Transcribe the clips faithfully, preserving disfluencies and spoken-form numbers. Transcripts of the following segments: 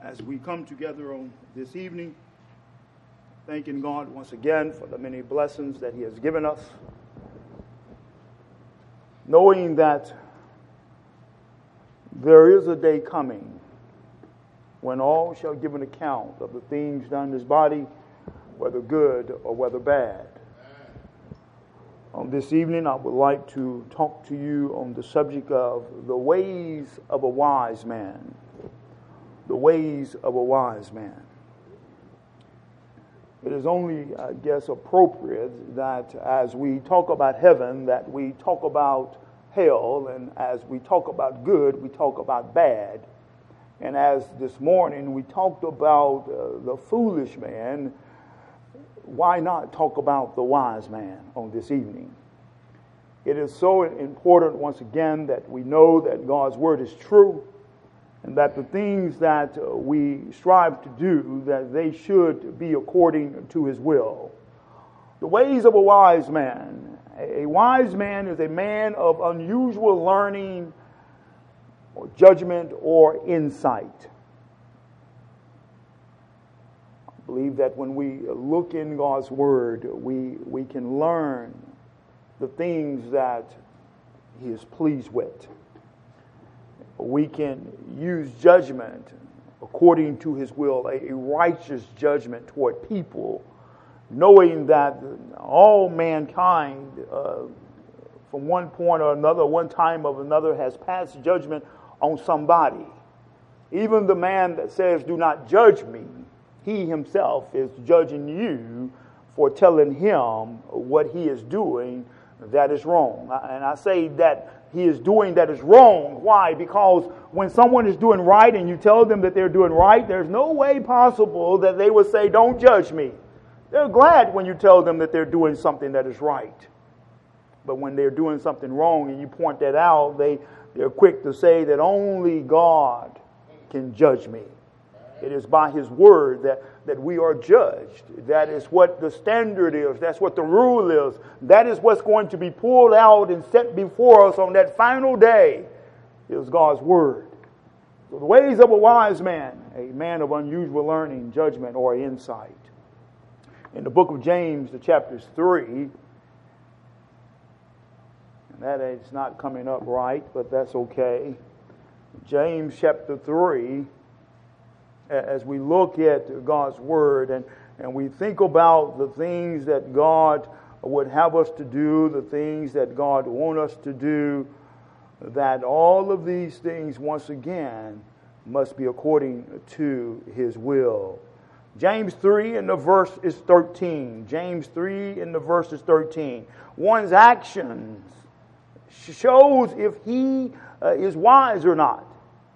as we come together on this evening, thanking God once again for the many blessings that He has given us, knowing that there is a day coming when all shall give an account of the things done in this body, whether good or whether bad. On this evening, I would like to talk to you on the subject of the ways of a wise man. The ways of a wise man. It is only, I guess, appropriate that as we talk about heaven, that we talk about hell, and as we talk about good, we talk about bad. And as this morning we talked about uh, the foolish man, why not talk about the wise man on this evening? It is so important, once again, that we know that God's word is true, and that the things that uh, we strive to do, that they should be according to His will. The ways of a wise man. A wise man is a man of unusual learning, or judgment, or insight. I believe that when we look in God's word, we, we can learn the things that He is pleased with. We can use judgment according to His will, a righteous judgment toward people, knowing that all mankind, uh, from one point or another, one time or another, has passed judgment on somebody. Even the man that says, "Do not judge me," he himself is judging you for telling him what he is doing that is wrong. And I say that he is doing that is wrong. Why? Because when someone is doing right and you tell them that they're doing right, there's no way possible that they will say, "Don't judge me." They're glad when you tell them that they're doing something that is right. But when they're doing something wrong and you point that out, they, they're quick to say that only God can judge me. It is by His word that, that we are judged. That is what the standard is. That's what the rule is. That is what's going to be pulled out and set before us on that final day, is God's word. So the ways of a wise man, a man of unusual learning, judgment, or insight. In the book of James, the chapters three, and that is not coming up right, but that's okay. James chapter three, as we look at God's word and, and we think about the things that God would have us to do, the things that God wants us to do, that all of these things, once again, must be according to His will. James three and the verse is thirteen. James three and the verse is thirteen. One's actions shows if he uh, is wise or not.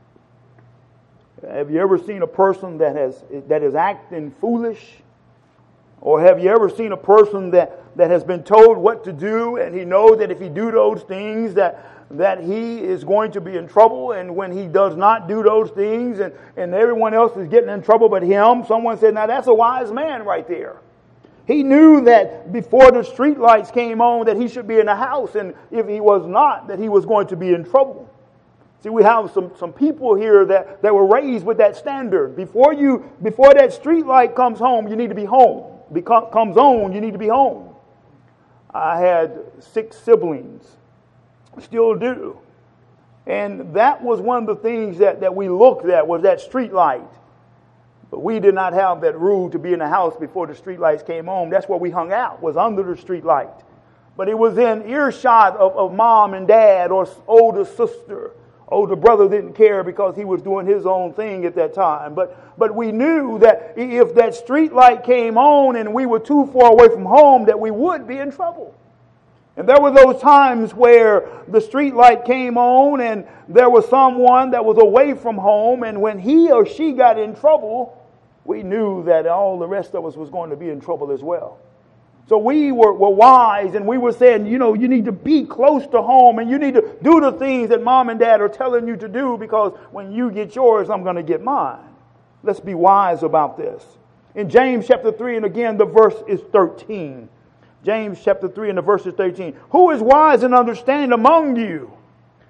Have you ever seen a person that has that is acting foolish? Or have you ever seen a person that, that has been told what to do, and he knows that if he do those things that that he is going to be in trouble, and when he does not do those things and, and everyone else is getting in trouble but him, someone said, "Now that's a wise man right there." He knew that before the street lights came on that he should be in the house, and if he was not, that he was going to be in trouble. See, we have some, some people here that, that were raised with that standard. Before you before that street light comes home, you need to be home. Become, comes on, you need to be home. I had six siblings. Still do. And that was one of the things that, that we looked at, was that street light. But we did not have that rule to be in the house before the street lights came on. That's where we hung out, was under the street light. But it was in earshot of, of mom and dad or older sister. Older brother didn't care because he was doing his own thing at that time. But but we knew that if that street light came on and we were too far away from home, that we would be in trouble. And there were those times where the street light came on and there was someone that was away from home, and when he or she got in trouble, we knew that all the rest of us was going to be in trouble as well. So we were, were wise, and we were saying, you know, you need to be close to home and you need to do the things that mom and dad are telling you to do, because when you get yours, I'm going to get mine. Let's be wise about this. In James chapter three, and again, the verse is thirteen. James chapter three and the verse is thirteen. Who is wise and understanding among you?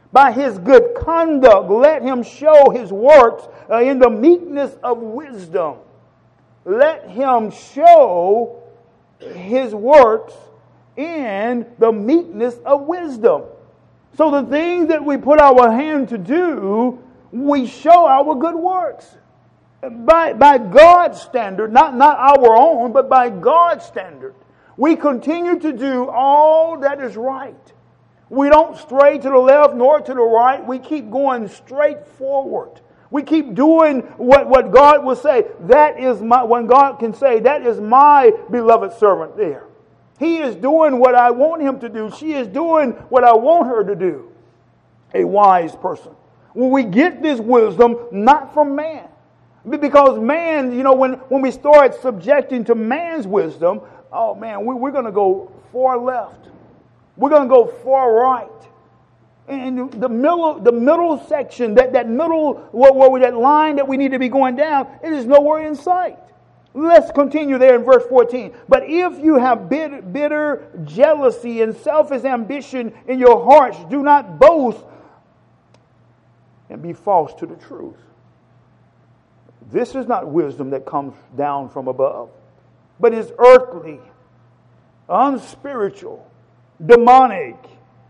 By his good conduct, let him show his works uh, in the meekness of wisdom. Let him show his works in the meekness of wisdom. So the things that we put our hand to do, we show our good works. By, by God's standard, not, not our own, but by God's standard. We continue to do all that is right. We don't stray to the left nor to the right. We keep going straight forward. We keep doing what, what God will say. That is my, when God can say, that is my beloved servant there. He is doing what I want him to do. She is doing what I want her to do. A wise person. When we get this wisdom, not from man. Because man, you know, when, when we start subjecting to man's wisdom, oh man, we, we're going to go far left. We're going to go far right. And the middle, the middle section, that, that middle, what, what, that line that we need to be going down, it is nowhere in sight. Let's continue there in verse fourteen. But if you have bitter, bitter jealousy and selfish ambition in your hearts, do not boast and be false to the truth. This is not wisdom that comes down from above, but is earthly, unspiritual, demonic.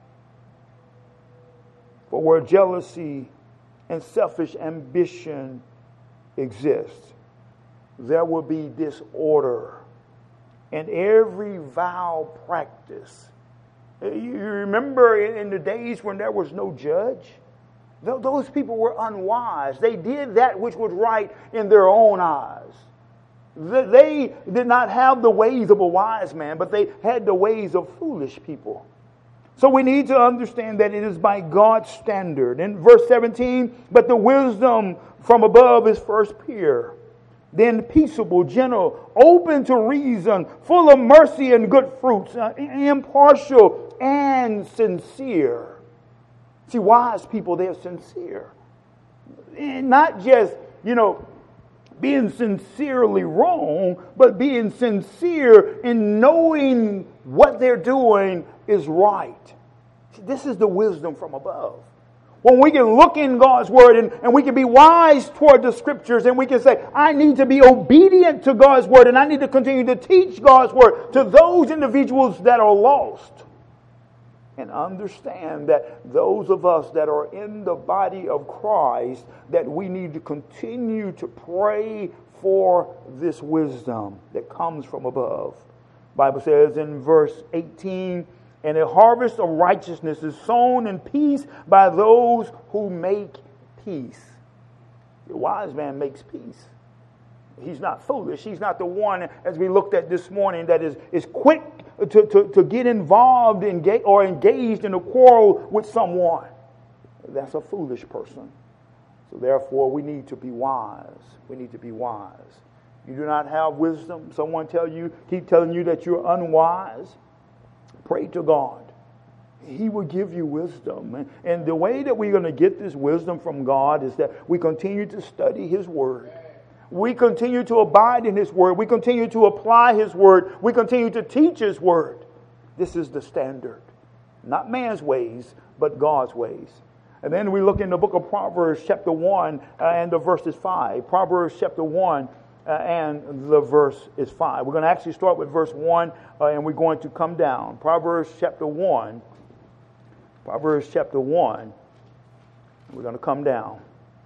For where jealousy and selfish ambition exist, there will be disorder and every vile practice. You remember in the days when there was no judge? Those people were unwise. They did that which was right in their own eyes. They did not have the ways of a wise man, but they had the ways of foolish people. So we need to understand that it is by God's standard. In verse seventeen, but the wisdom from above is first pure, then peaceable, gentle, open to reason, full of mercy and good fruits, uh, impartial and sincere. See, wise people, they're sincere. And not just, you know, being sincerely wrong, but being sincere in knowing what they're doing is right. See, this is the wisdom from above. When we can look in God's Word and, and we can be wise toward the Scriptures and we can say, I need to be obedient to God's Word and I need to continue to teach God's Word to those individuals that are lost. And understand that those of us that are in the body of Christ, that we need to continue to pray for this wisdom that comes from above. The Bible says in verse eighteen, and a harvest of righteousness is sown in peace by those who make peace. The wise man makes peace. He's not foolish. He's not the one, as we looked at this morning, that is, is quick to, to, to get involved in, or engaged in a quarrel with someone. That's a foolish person. So therefore, we need to be wise. We need to be wise. You do not have wisdom. Someone tell you, keep telling you that you're unwise. Pray to God. He will give you wisdom. And, and the way that we're going to get this wisdom from God is that we continue to study His Word. We continue to abide in His Word. We continue to apply His Word. We continue to teach His Word. This is the standard. Not man's ways, but God's ways. And then we look in the book of Proverbs chapter one uh, and the verse is five. Proverbs chapter one uh, and the verse is five. We're going to actually start with verse one uh, and we're going to come down. Proverbs chapter one. Proverbs chapter one. We're going to come down.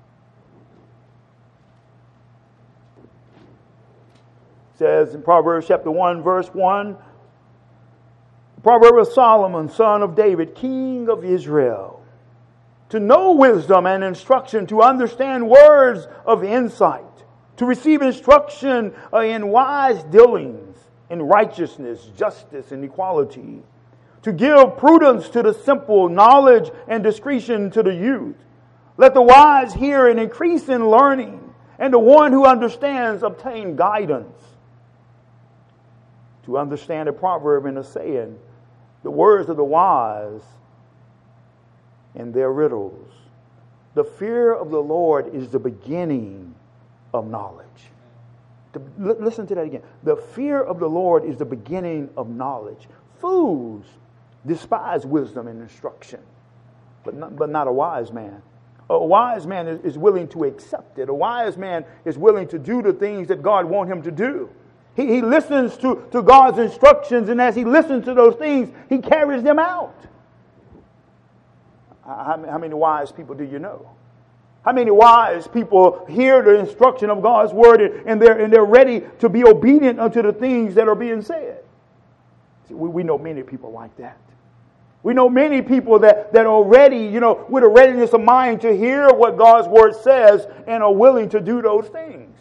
Says in Proverbs chapter one, verse one, Proverb of Solomon, son of David, king of Israel, to know wisdom and instruction, to understand words of insight, to receive instruction in wise dealings, in righteousness, justice, and equality, to give prudence to the simple, knowledge and discretion to the youth. Let the wise hear and increase in learning, and the one who understands obtain guidance. To understand a proverb and a saying, the words of the wise and their riddles. The fear of the Lord is the beginning of knowledge. To, listen to that again. The fear of the Lord is the beginning of knowledge. Fools despise wisdom and instruction. but not, but not a wise man. A wise man is, is willing to accept it. A wise man is willing to do the things that God wants him to do. He, he listens to, to God's instructions, and as he listens to those things, he carries them out. How, how many wise people do you know? How many wise people hear the instruction of God's word and they're, and they're ready to be obedient unto the things that are being said? See, we, we know many people like that. We know many people that, that are ready, you know, with a readiness of mind to hear what God's word says and are willing to do those things.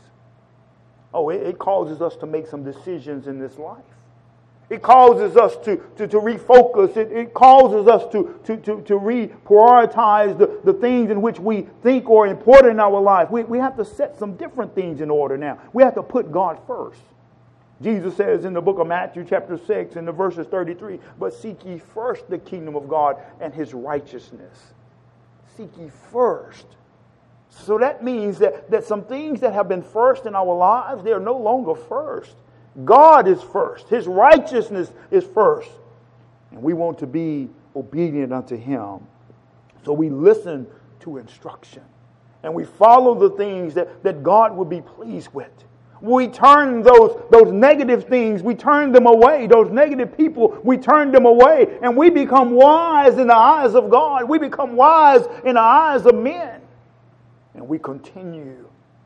Oh, it, it causes us to make some decisions in this life. It causes us to, to, to refocus. It, it causes us to, to, to, to reprioritize the, the things in which we think are important in our life. We, we have to set some different things in order now. We have to put God first. Jesus says in the book of Matthew chapter six in the verses thirty-three, but seek ye first the kingdom of God and his righteousness. Seek ye first. So that means that, that some things that have been first in our lives, they are no longer first. God is first. His righteousness is first. And we want to be obedient unto him. So we listen to instruction. And we follow the things that, that God would be pleased with. We turn those, those negative things, we turn them away. Those negative people, we turn them away. And we become wise in the eyes of God. We become wise in the eyes of men. And we continue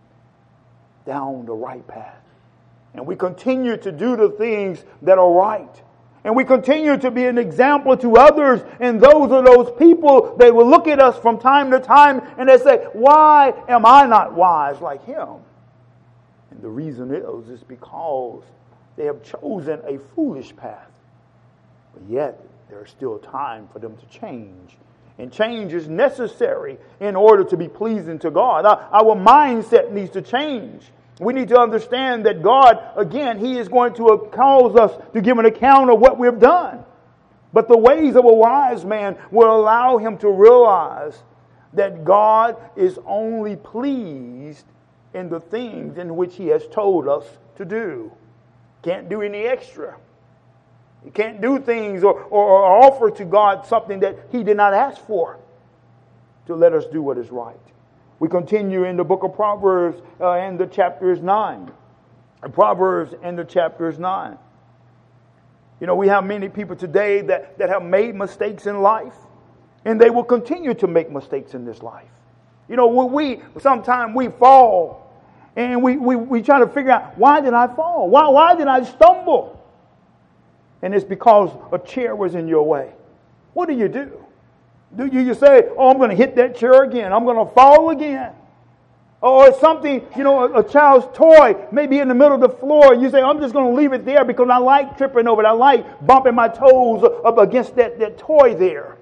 down the right path. And we continue to do the things that are right. And we continue to be an example to others. And those are those people, they will look at us from time to time and they say, why am I not wise like him? And the reason is, is because they have chosen a foolish path. But yet, there is still time for them to change. And change is necessary in order to be pleasing to God. Our, our mindset needs to change. We need to understand that God, again, he is going to cause us to give an account of what we've done. But the ways of a wise man will allow him to realize that God is only pleased in the things in which he has told us to do. Can't do any extra. You can't do things or, or, or offer to God something that he did not ask for to let us do what is right. We continue in the book of Proverbs uh, and the chapters nine. Proverbs and the chapters nine. You know, we have many people today that, that have made mistakes in life. And they will continue to make mistakes in this life. You know, we sometimes we fall. And we, we, we try to figure out, why did I fall? Why, why did I stumble? And it's because a chair was in your way. What do you do? Do you, you say, oh, I'm going to hit that chair again. I'm going to fall again. Or something, you know, a, a child's toy may be in the middle of the floor. And you say, I'm just going to leave it there because I like tripping over it. I like bumping my toes up against that, that toy there.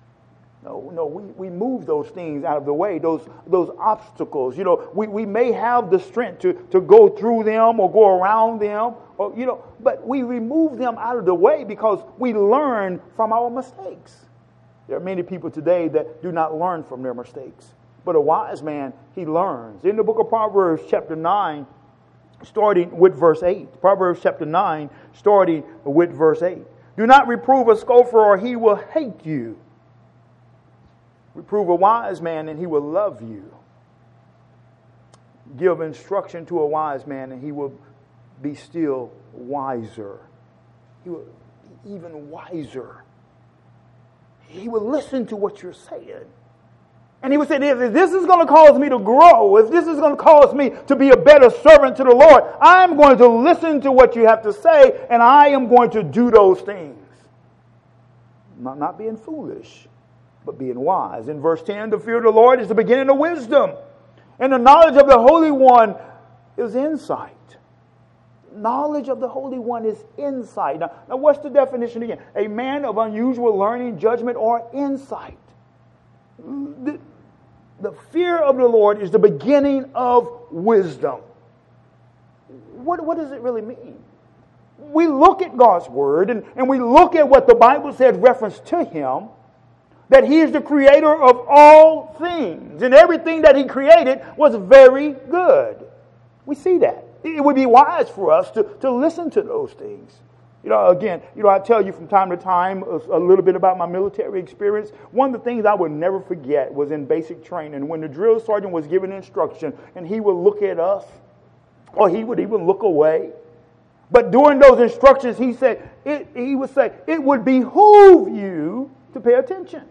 No, no, we, we move those things out of the way, those those obstacles. You know, we, we may have the strength to, to go through them or go around them, or you know, but we remove them out of the way because we learn from our mistakes. There are many people today that do not learn from their mistakes. But a wise man, he learns. In the book of Proverbs chapter nine, starting with verse eight. Proverbs chapter nine, starting with verse eight. Do not reprove a scoffer or he will hate you. Reprove a wise man and he will love you. Give instruction to a wise man and he will be still wiser. He will be even wiser. He will listen to what you're saying. And he would say, if this is going to cause me to grow, if this is going to cause me to be a better servant to the Lord, I'm going to listen to what you have to say and I am going to do those things. Not, not being foolish, but being wise. In verse ten, the fear of the Lord is the beginning of wisdom. And the knowledge of the Holy One is insight. Knowledge of the Holy One is insight. Now, now what's the definition again? A man of unusual learning, judgment, or insight. The, the fear of the Lord is the beginning of wisdom. What, what does it really mean? We look at God's Word and, and we look at what the Bible says reference to Him. That He is the creator of all things. And everything that He created was very good. We see that. It would be wise for us to, to listen to those things. You know, again, you know, I tell you from time to time a, a little bit about my military experience. One of the things I would never forget was in basic training when the drill sergeant was giving instruction and he would look at us or he would even look away. But during those instructions, he said, it, he would say, it would behoove you to pay attention.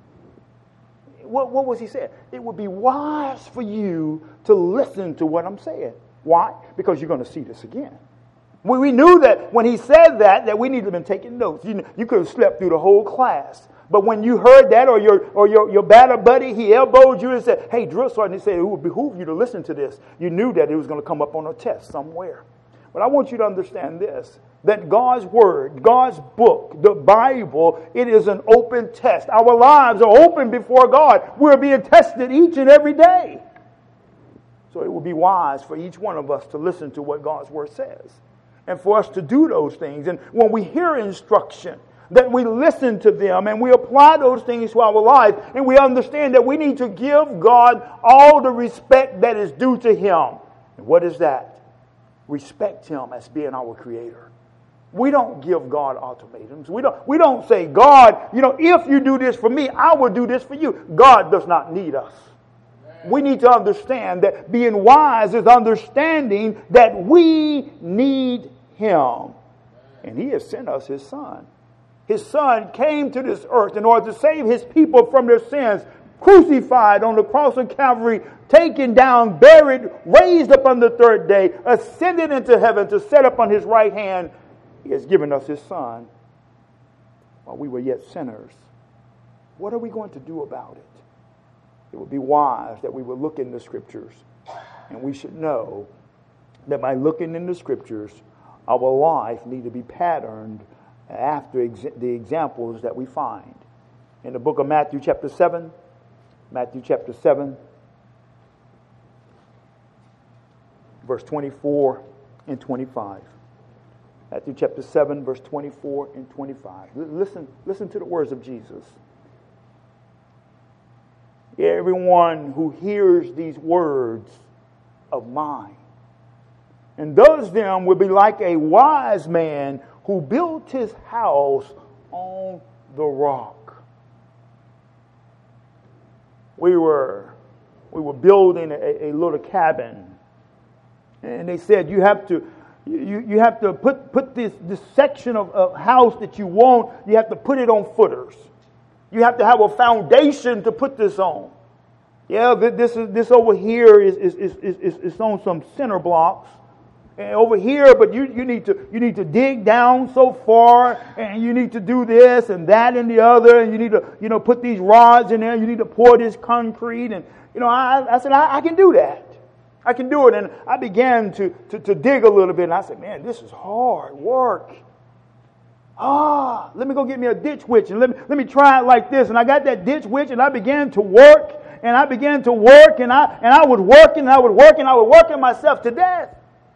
What, what was he saying? It would be wise for you to listen to what I'm saying. Why? Because you're going to see this again. We, we knew that when he said that, that we needed to have been taking notes. You, you could have slept through the whole class. But when you heard that, or your or your, your battle buddy, he elbowed you and said, hey, drill sergeant, he said, it would behoove you to listen to this. You knew that it was going to come up on a test somewhere. But I want you to understand this, that God's Word, God's book, the Bible, it is an open test. Our lives are open before God. We're being tested each and every day. So it would be wise for each one of us to listen to what God's Word says and for us to do those things. And when we hear instruction, that we listen to them and we apply those things to our life, and we understand that we need to give God all the respect that is due to Him. And what is that? Respect Him as being our Creator. We don't give God ultimatums. We don't, we don't say, God, you know, if you do this for me, I will do this for you. God does not need us. We need to understand that being wise is understanding that we need Him. And He has sent us His Son. His Son came to this earth in order to save His people from their sins, crucified on the cross of Calvary, taken down, buried, raised up on the third day, ascended into heaven to set up on His right hand. He has given us His Son while we were yet sinners. What are we going to do about it? It would be wise that we would look in the Scriptures, and we should know that by looking in the Scriptures, our life need to be patterned after ex- the examples that we find. In the book of Matthew chapter seven, Matthew chapter seven, verse twenty-four and twenty-five. Matthew chapter seven, verse twenty-four and twenty-five. Listen, listen to the words of Jesus. Everyone who hears these words of mine and does them will be like a wise man who built his house on the rock. We were we were building a, a little cabin, and they said you have to you, you have to put put this this section of, of house that you want, you have to put it on footers. You have to have a foundation to put this on. Yeah, this is this over here is is is is, is on some center blocks. And over here, but you, you need to you need to dig down so far, and you need to do this and that and the other, and you need to you know put these rods in there. You need to pour this concrete, and you know I, I said I, I can do that. I can do it, and I began to, to to dig a little bit, and I said, man, this is hard work. Ah, let me go get me a ditch witch and let me, let me try it like this. And I got that ditch witch and I began to work and I began to work and I and I would work and I would work and I would work myself to death.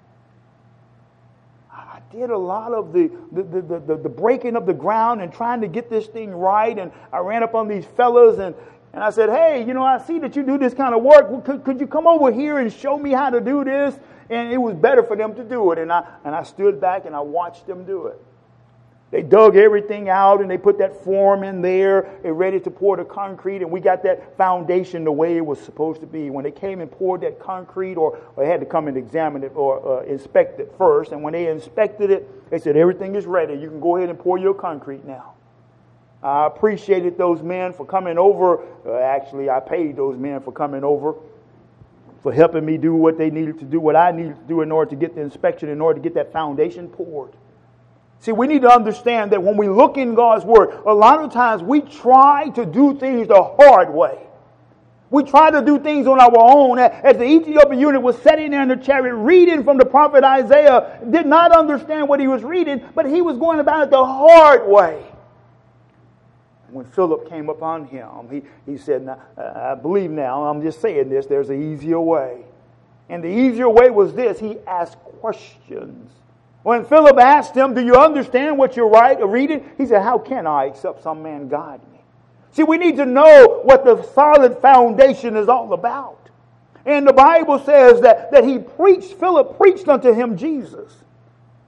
I did a lot of the the, the, the, the breaking of the ground and trying to get this thing right. And I ran up on these fellas and, and I said, hey, you know, I see that you do this kind of work. Could, could you come over here and show me how to do this? And it was better for them to do it. And I and I stood back and I watched them do it. They dug everything out and they put that form in there and ready to pour the concrete, and we got that foundation the way it was supposed to be. When they came and poured that concrete, or, or they had to come and examine it or uh, inspect it first, and when they inspected it, they said, everything is ready. You can go ahead and pour your concrete now. I appreciated those men for coming over. Uh, actually, I paid those men for coming over, for helping me do what they needed to do, what I needed to do in order to get the inspection, in order to get that foundation poured. See, we need to understand that when we look in God's Word, a lot of times we try to do things the hard way. We try to do things on our own. As the Ethiopian eunuch was sitting there in the chariot reading from the prophet Isaiah, did not understand what he was reading, but he was going about it the hard way. When Philip came upon him, he, he said, now, I believe now, I'm just saying this, there's an easier way. And the easier way was this: he asked questions. When Philip asked him, do you understand what you're right, reading? He said, how can I except some man guide me? See, we need to know what the solid foundation is all about. And the Bible says that, that he preached, Philip preached unto him Jesus.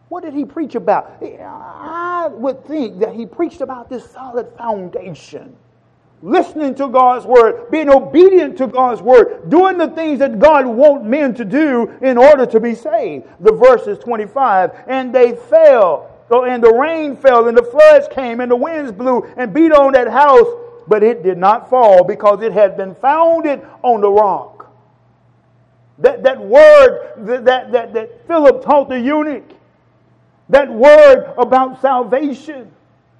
What did he preach about? I would think that he preached about this solid foundation. Listening to God's word, being obedient to God's word, doing the things that God wants men to do in order to be saved. The verse is twenty-five. And they fell, and the rain fell, and the floods came, and the winds blew and beat on that house, but it did not fall because it had been founded on the rock. That, that word that, that, that Philip taught the eunuch, that word about salvation.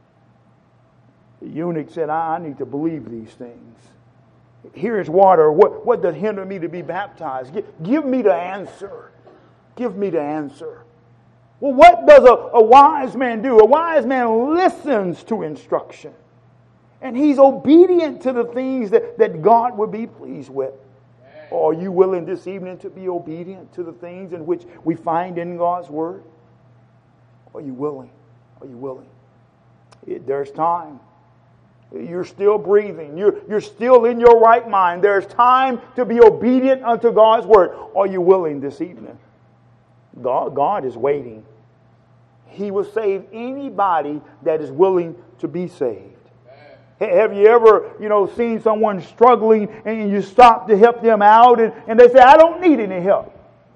The eunuch said, I, I need to believe these things. Here is water. What, what does hinder me to be baptized? Give, give me the answer. Give me the answer. Well, what does a, a wise man do? A wise man listens to instruction. And he's obedient to the things that, that God would be pleased with. Are you willing this evening to be obedient to the things in which we find in God's word? Are you willing? Are you willing? It, there's time. You're still breathing. You're, you're still in your right mind. There's time to be obedient unto God's word. Are you willing this evening? God, God is waiting. He will save anybody that is willing to be saved. Have you ever, you know, seen someone struggling and you stop to help them out and, and they say, I don't need any help?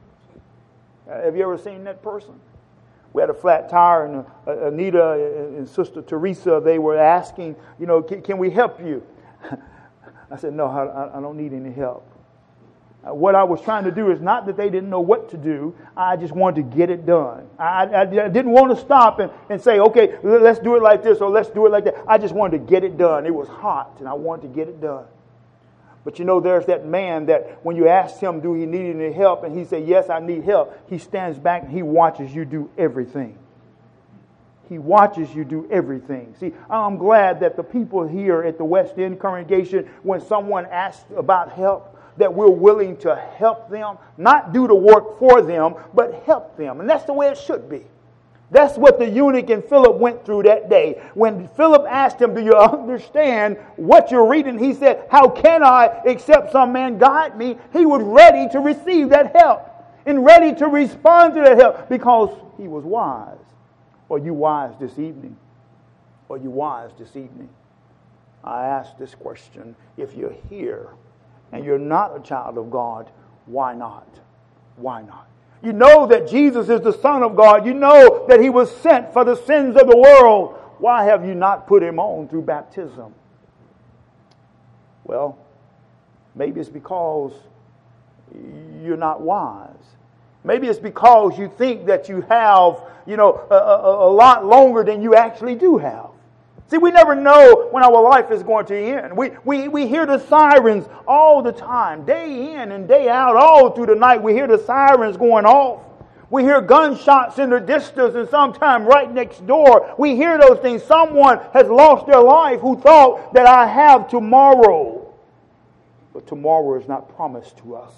Have you ever seen that person? We had a flat tire, and uh, Anita and Sister Teresa, they were asking, you know, can, can we help you? I said, no, I, I don't need any help. Uh, what I was trying to do is not that they didn't know what to do. I just wanted to get it done. I, I, I didn't want to stop and, and say, okay, let's do it like this or let's do it like that. I just wanted to get it done. It was hot, and I wanted to get it done. But you know, there's that man that when you ask him, do he need any help? And he said, yes, I need help. He stands back and he watches you do everything. He watches you do everything. See, I'm glad that the people here at the West End congregation, when someone asks about help, that we're willing to help them, not do the work for them, but help them. And that's the way it should be. That's what the eunuch and Philip went through that day. When Philip asked him, do you understand what you're reading? He said, how can I except some man guide me? He was ready to receive that help and ready to respond to that help because he was wise. Are you wise this evening? Are you wise this evening? I ask this question. If you're here and you're not a child of God, why not? Why not? You know that Jesus is the Son of God. You know that He was sent for the sins of the world. Why have you not put Him on through baptism? Well, maybe it's because you're not wise. Maybe it's because you think that you have, you know, a, a, a lot longer than you actually do have. See, we never know when our life is going to end. We, we, we hear the sirens all the time, day in and day out, all through the night. We hear the sirens going off. We hear gunshots in the distance and sometime right next door. We hear those things. Someone has lost their life who thought that I have tomorrow. But tomorrow is not promised to us.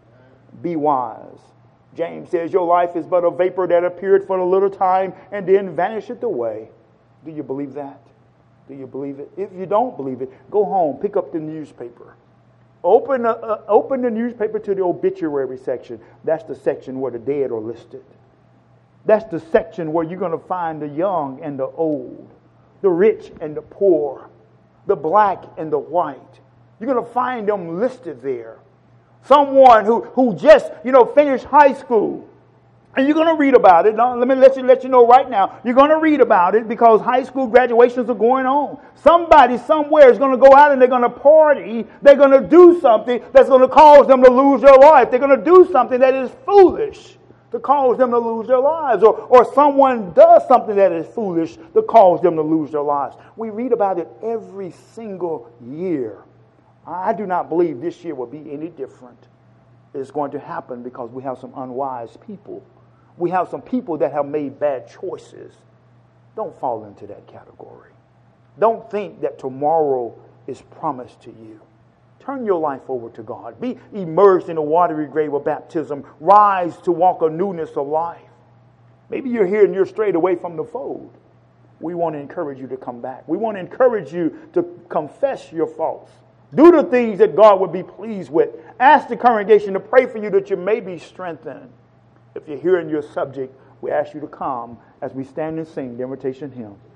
Be wise. James says your life is but a vapor that appeared for a little time and then vanisheth away. Do you believe that? Do you believe it? If you don't believe it, go home, pick up the newspaper. Open, a, uh, open the newspaper to the obituary section. That's the section where the dead are listed. That's the section where you're going to find the young and the old, the rich and the poor, the black and the white. You're going to find them listed there. Someone who, who just, you know, finished high school. And you're going to read about it. Now, let me let you let you know right now. You're going to read about it because high school graduations are going on. Somebody somewhere is going to go out and they're going to party. They're going to do something that's going to cause them to lose their life. They're going to do something that is foolish to cause them to lose their lives. Or, or someone does something that is foolish to cause them to lose their lives. We read about it every single year. I do not believe this year will be any different. It's going to happen because we have some unwise people. We have some people that have made bad choices. Don't fall into that category. Don't think that tomorrow is promised to you. Turn your life over to God. Be immersed in the watery grave of baptism. Rise to walk a newness of life. Maybe you're here and you're strayed away from the fold. We want to encourage you to come back. We want to encourage you to confess your faults. Do the things that God would be pleased with. Ask the congregation to pray for you that you may be strengthened. If you're hearing your subject, we ask you to come as we stand and sing the invitation hymn.